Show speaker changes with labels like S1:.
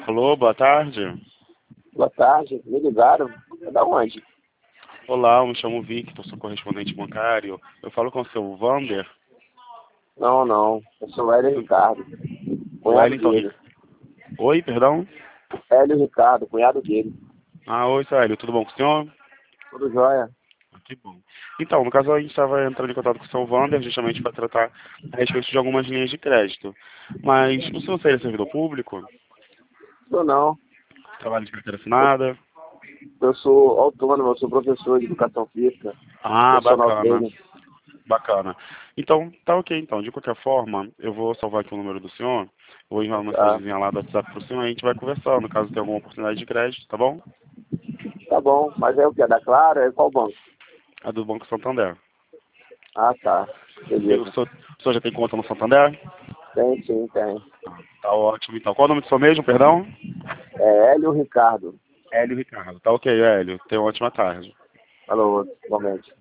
S1: Alô, boa tarde.
S2: Boa tarde, me ligaram? É da onde?
S1: Olá, eu me chamo Victor, sou correspondente bancário. Eu falo com o seu Vander.
S2: Não, não, eu sou Hélio Ricardo,
S1: O
S2: cunhado
S1: Wellington.
S2: dele.
S1: Oi, perdão?
S2: Hélio Ricardo, cunhado dele.
S1: Ah, oi, Célio, tudo bom com o senhor?
S2: Tudo jóia?
S1: Que bom. Então, no caso, a gente estava entrando em contato com o seu Vander justamente para tratar a respeito de algumas linhas de crédito. Mas o senhor seria servidor público?
S2: Sou não.
S1: Trabalho de carteira assinada?
S2: Eu sou autônomo, eu sou professor de educação física,
S1: Ah,
S2: personal
S1: bacana.
S2: trainer.
S1: Bacana. Então, tá ok, então. De qualquer forma, eu vou salvar aqui o número do senhor, vou enviar uma
S2: Tá,
S1: mensagenzinha lá do WhatsApp pro senhor e a gente vai conversando, caso tenha alguma oportunidade de crédito, tá bom?
S2: tá bom, mas é o que? É da Clara? É qual banco?
S1: A do Banco Santander.
S2: Ah, tá,
S1: E o
S2: beleza.
S1: senhor já tem conta no Santander?
S2: Tem sim, tem.
S1: Tá ótimo, então. Qual é o nome do senhor mesmo, perdão?
S2: É Hélio Ricardo.
S1: Hélio Ricardo. Tá ok, Hélio. Tenha uma ótima tarde.
S2: Falou, igualmente.